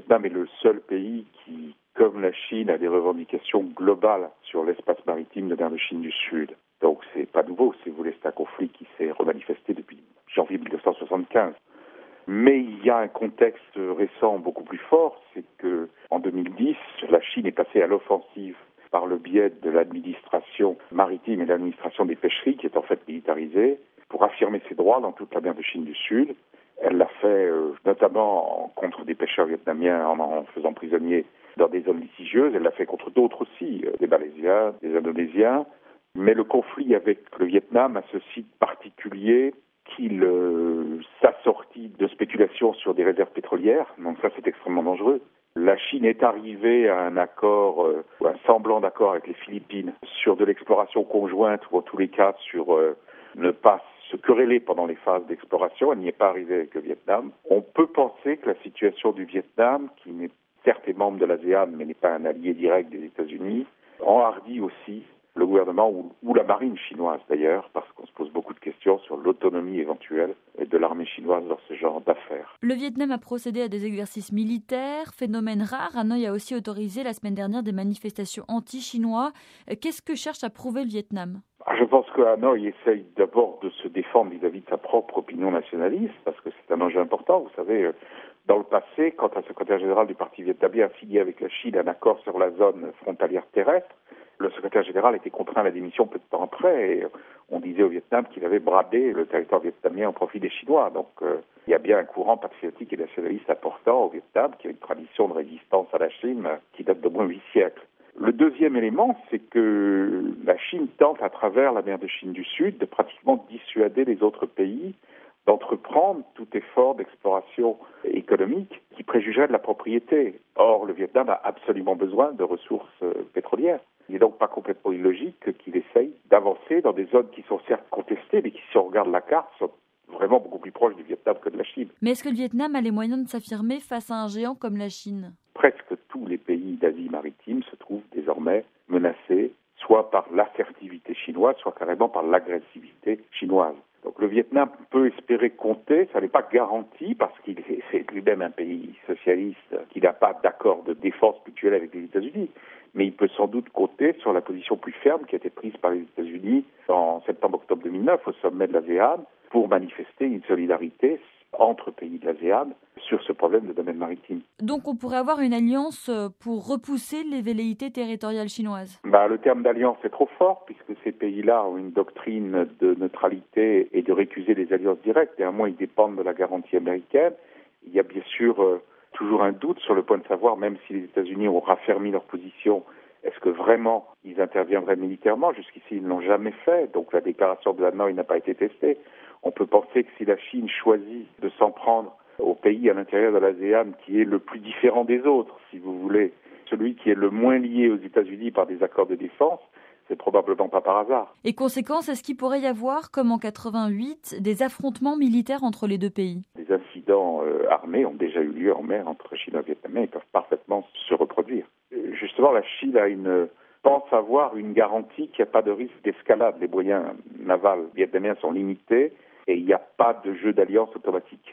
Vietnam est le seul pays qui, comme la Chine, a des revendications globales sur l'espace maritime de mer de Chine du Sud. Donc c'est pas nouveau, si vous voulez, c'est un conflit qui s'est remanifesté depuis janvier 1975. Mais il y a un contexte récent beaucoup plus fort, c'est que en 2010, la Chine est passée à l'offensive par le biais de l'administration maritime et de l'administration des pêcheries, qui est en fait militarisée, pour affirmer ses droits dans toute la mer de Chine du Sud. Elle l'a fait notamment contre des pêcheurs vietnamiens en faisant prisonniers dans des zones litigieuses. Elle l'a fait contre d'autres aussi, des Malaisiens, des Indonésiens. Mais le conflit avec le Vietnam a ce site particulier qu'il s'assortit de spéculations sur des réserves pétrolières. Donc ça, c'est extrêmement dangereux. La Chine est arrivée à un accord, ou un semblant d'accord avec les Philippines sur de l'exploration conjointe, ou en tous les cas sur ne pas se quereller pendant les phases d'exploration. Elle n'y est pas arrivée avec le Vietnam. On peut penser que la situation du Vietnam, qui n'est certes membre de l'ASEAN, mais n'est pas un allié direct des États-Unis, enhardit aussi le gouvernement ou la marine chinoise d'ailleurs, parce qu'on se pose beaucoup de questions sur l'autonomie éventuelle de l'armée chinoise dans ce genre d'affaires. Le Vietnam a procédé à des exercices militaires, phénomène rare. Hanoï a aussi autorisé la semaine dernière des manifestations anti-chinois. Qu'est-ce que cherche à prouver le Vietnam ? Je pense que Hanoï essaye d'abord de se défendre vis-à-vis de sa propre opinion nationaliste, parce que c'est un enjeu important. Vous savez, dans le passé, quand un secrétaire général du Parti vietnamien a signé avec la Chine un accord sur la zone frontalière terrestre, le secrétaire général était contraint à la démission peu de temps après, et on disait au Vietnam qu'il avait bradé le territoire vietnamien au profit des Chinois. Donc il y a bien un courant patriotique et nationaliste important au Vietnam, qui a une tradition de résistance à la Chine qui date d'au moins 8 siècles. Le deuxième élément, c'est que la Chine tente, à travers la mer de Chine du Sud, de pratiquement dissuader les autres pays d'entreprendre tout effort d'exploration économique qui préjugerait de la propriété. Or, le Vietnam a absolument besoin de ressources pétrolières. Il n'est donc pas complètement illogique qu'il essaye d'avancer dans des zones qui sont certes contestées, mais qui, si on regarde la carte, sont vraiment beaucoup plus proches du Vietnam que de la Chine. Mais est-ce que le Vietnam a les moyens de s'affirmer face à un géant comme la Chine ? Presque tous les pays d'Asie maritime se trouvent désormais menacés, soit par l'assertivité chinoise, soit carrément par l'agressivité chinoise. Donc le Vietnam peut espérer compter, ça n'est pas garanti parce qu'il est lui-même un pays socialiste qui n'a pas d'accord de défense mutuelle avec les États-Unis, mais il peut sans doute compter sur la position plus ferme qui a été prise par les États-Unis en septembre-octobre 2009 au sommet de l'ASEAN pour manifester une solidarité entre pays de l'ASEAN sur ce problème de domaine maritime. Donc on pourrait avoir une alliance pour repousser les velléités territoriales chinoises ? Le terme d'alliance est trop fort puisque ces pays-là ont une doctrine de neutralité et de récuser les alliances directes et à moins ils dépendent de la garantie américaine. Il y a bien sûr toujours un doute sur le point de savoir, même si les États-Unis ont raffermi leur position, est-ce que vraiment ils interviendraient militairement ? Jusqu'ici, ils ne l'ont jamais fait, donc la déclaration de Hanoï n'a pas été testée. On peut penser que si la Chine choisit de s'en prendre au pays à l'intérieur de l'ASEAN qui est le plus différent des autres, si vous voulez, celui qui est le moins lié aux États-Unis par des accords de défense, c'est probablement pas par hasard. Et conséquence, est-ce qu'il pourrait y avoir, comme en 88, des affrontements militaires entre les deux pays ? Des incidents armés ont déjà eu lieu en mer entre Chinois et Vietnamiens et peuvent parfaitement se reproduire. Justement, la Chine pense avoir une garantie qu'il n'y a pas de risque d'escalade. Les moyens navals vietnamiens sont limités et il n'y a pas de jeu d'alliance automatique.